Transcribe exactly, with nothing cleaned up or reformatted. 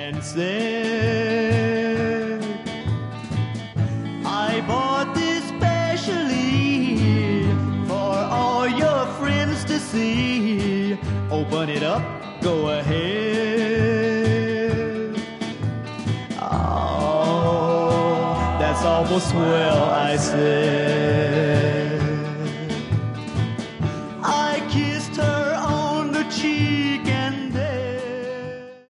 and said, I bought this specially for all your friends to see. Open it up, go ahead. Oh, that's awful swell, I said.